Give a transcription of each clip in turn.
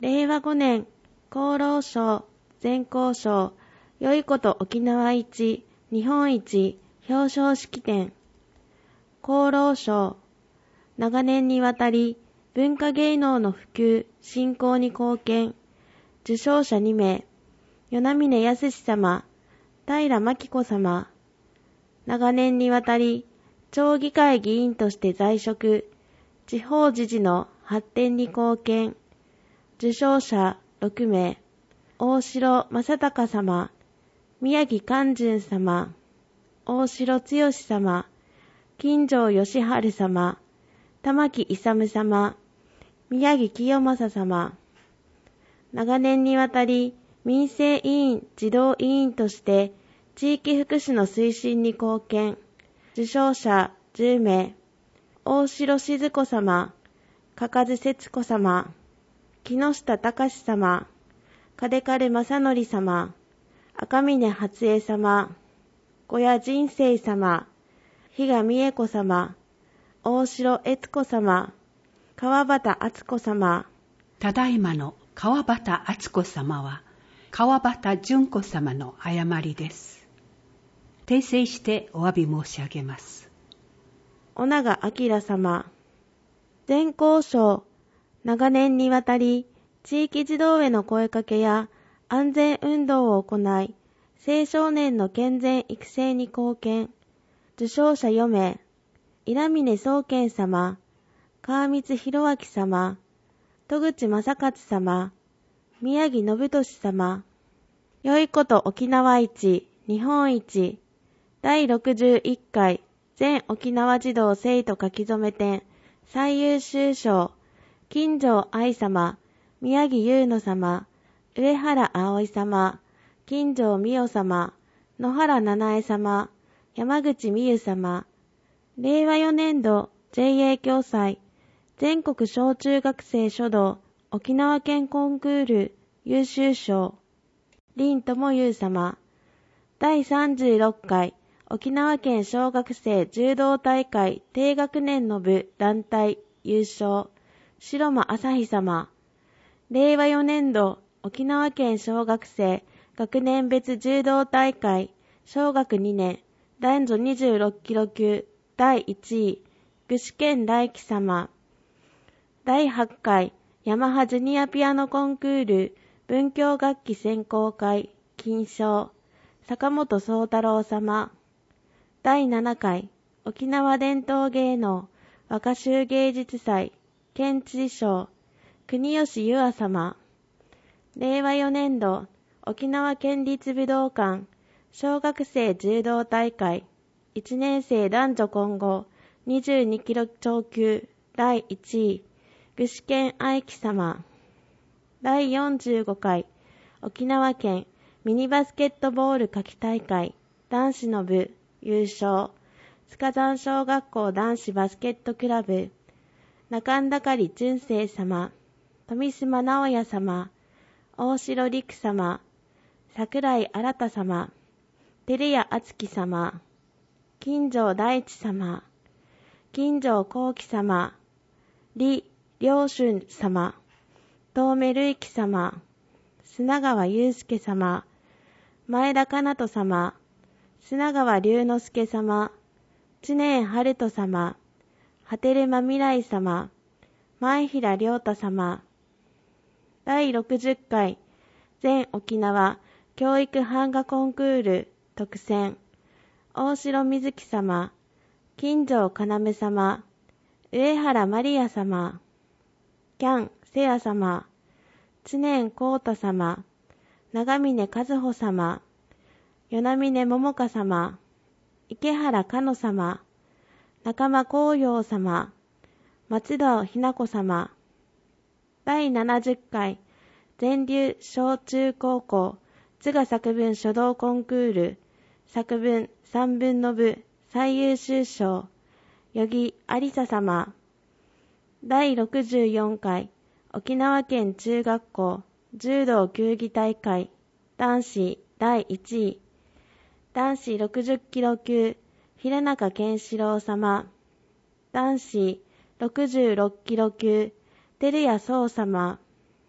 令和5年、厚労省、全校賞、良いこと沖縄一、日本一、表彰式典。厚労省、長年にわたり、文化芸能の普及、振興に貢献。受賞者2名、与那嶺康様、平真紀子様。長年にわたり、町議会議員として在職、地方自治の発展に貢献。受賞者6名、大城正隆様、宮城寛順様、大城剛様、金城義治様、玉木勇様、宮城清正様。長年にわたり、民生委員児童委員として地域福祉の推進に貢献。受賞者10名、大城静子様、嘉数節子様、木下隆様、金軽正則様、赤嶺初江様、小谷人生様、比嘉美恵子様、大城悦子様、川端敦子様。 ただいまの川端敦子様は、川端純子様の誤りです。訂正してお詫び申し上げます。 尾長明様、全校賞、長年にわたり、地域児童への声かけや安全運動を行い、青少年の健全育成に貢献。受賞者4名、稲峰宗健様、川光弘明様、戸口正勝様、宮城信俊様。良いこと沖縄一、日本一、第61回全沖縄児童生徒書き初め展最優秀賞、金城愛様、宮城優乃様、上原葵様、金城美代様、野原七恵様、山口美優様。令和4年度 JA 共催全国小中学生書道沖縄県コンクール優秀賞、林智優様。第36回沖縄県小学生柔道大会低学年の部団体優勝、白間朝日様。令和4年度沖縄県小学生学年別柔道大会小学2年男女26キロ級第1位、具志堅大樹様。第8回ヤマハジュニアピアノコンクール文教楽器選考会金賞、坂本宗太郎様。第7回沖縄伝統芸能若衆芸術祭県知事賞、国吉優愛様。令和4年度沖縄県立武道館小学生柔道大会1年生男女混合22キロ超級第1位、具志堅愛樹様。第45回沖縄県ミニバスケットボール夏季大会男子の部優勝、塚山小学校男子バスケットクラブ中んだかり純正様、富島直也様、大城陸様、桜井新様、照屋敦樹様、金城大地様、金城幸喜様、李良春様、東目瑠樹様、砂川祐介様、前田かなと様、砂川龍之介様、知念春人様、波照間未来様、前平良太様。第60回全沖縄教育版画コンクール特選、大城瑞希様、金城要様、上原マリア様、キャンセア様、知念光太様、長峰和穂様、与那嶺桃香様、池原香乃様、仲間紅葉様、松田ひな子様。第70回全流小中高校津賀作文書道コンクール作文3分の部最優秀賞、余木ありさ様。第64回沖縄県中学校柔道球技大会男子第1位、男子60キロ級平中健志郎様。男子66キロ級照屋壮様。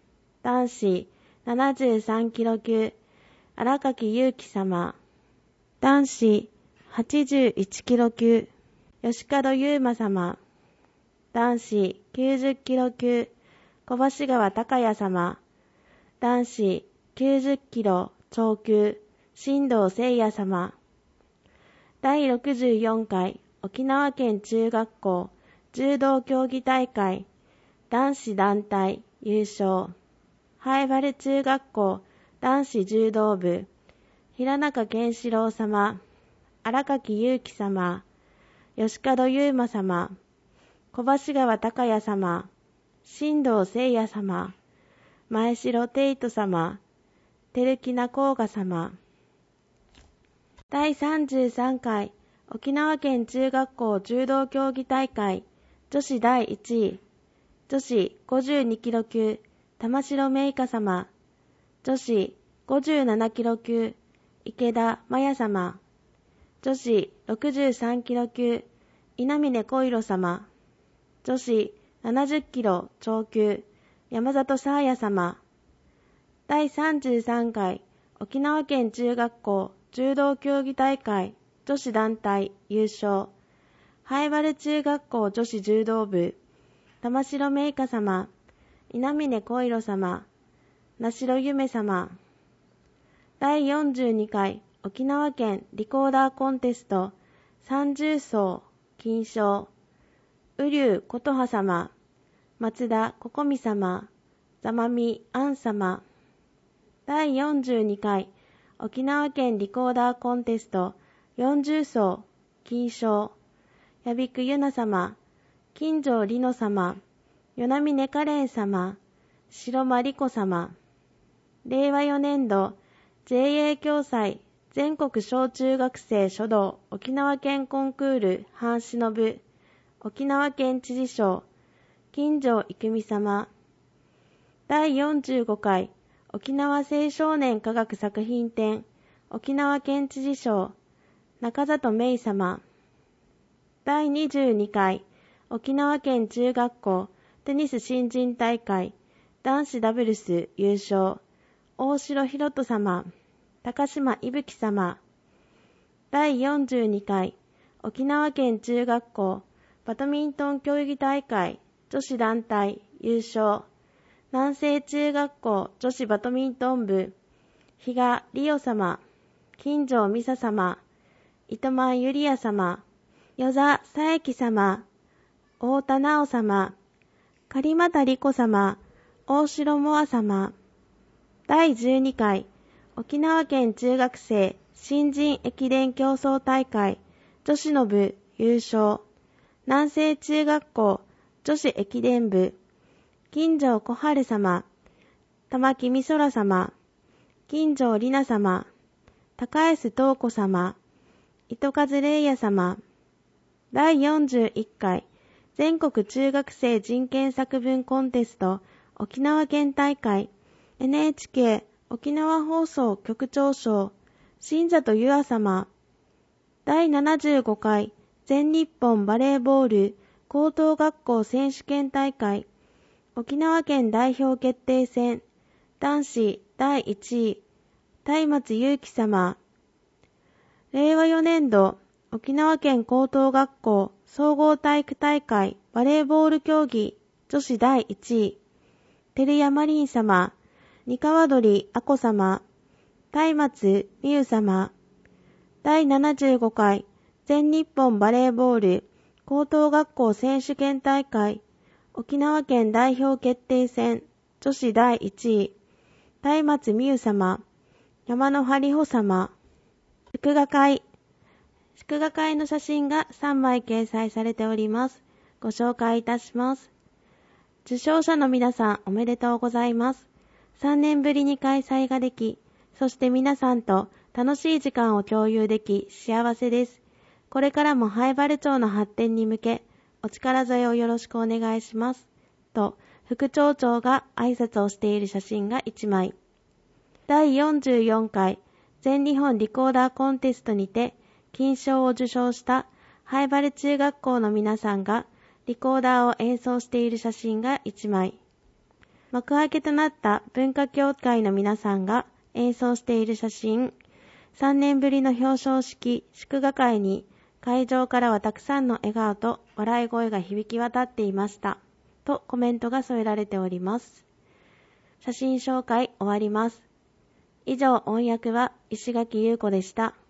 男子73キロ級、荒垣勇樹様。男子81キロ級、吉門優馬様。男子90キロ級、小橋川隆也様。男子90キロ超級、新藤誠也様。第64回沖縄県中学校柔道競技大会男子団体優勝。南原中学校男子柔道部、平中健志郎様、荒垣勇樹様、吉門優馬様、小橋川隆也様、新藤誠也様、前城テイト様、照木名甲賀様。第33回沖縄県中学校柔道競技大会女子第1位、女子52キロ級、玉城メイカ様。女子57キロ級、池田麻也様。女子63キロ級、稲峰小色様。女子70キロ超級、山里沙也様。第33回沖縄県中学校柔道競技大会女子団体優勝。南原中学校女子柔道部、玉城メイカ様、稲峰小色様、名城夢様。第42回沖縄県リコーダーコンテスト30層金賞。雨竜琴葉様、松田ここみ様、ざまみあん様。第42回沖縄県リコーダーコンテスト40層金賞。やびくゆな様、金城里乃様、与那嶺カレン様、白間里子様。令和4年度 JA 共済全国小中学生書道沖縄県コンクール半忍部、沖縄県知事賞、金城郁美様。第45回沖縄青少年科学作品展沖縄県知事賞、中里芽衣様。第22回沖縄県中学校テニス新人大会男子ダブルス優勝、大城博人様、高島伊吹様。第42回沖縄県中学校バドミントン競技大会女子団体優勝、南西中学校女子バドミントン部、比嘉里代様、金城美沙様、糸満ゆりや様、与座佐伯様、大田直様、狩俣理子様、大城モア様。第12回沖縄県中学生新人駅伝競争大会女子の部優勝、南西中学校女子駅伝部、金城小春様、玉木美空様、金城里奈様、高安東子様、糸数玲也様。第41回全国中学生人権作文コンテスト沖縄県大会 NHK 沖縄放送局長賞、新里優愛様。第75回全日本バレーボール高等学校選手権大会沖縄県代表決定戦男子第1位、松松祐樹様。令和4年度沖縄県高等学校総合体育大会バレーボール競技女子第1位、照屋マリン様、三河鳥あこ様、松松美優様。第75回全日本バレーボール高等学校選手権大会沖縄県代表決定戦女子第1位、松松美優様、山野張穂様。祝賀会の写真が3枚掲載されております。ご紹介いたします。受賞者の皆さんおめでとうございます。3年ぶりに開催ができ、そして皆さんと楽しい時間を共有でき幸せです。これからも南原町の発展に向け、お力添えをよろしくお願いします。と、副町長が挨拶をしている写真が1枚。第44回全日本リコーダーコンテストにて、金賞を受賞した南原中学校の皆さんがリコーダーを演奏している写真が1枚。 幕開けとなった文化協会の皆さんが演奏している写真、3年ぶりの表彰式祝賀会に会場からはたくさんの笑顔と笑い声が響き渡っていました。とコメントが添えられております。写真紹介終わります。以上、音訳は石垣優子でした。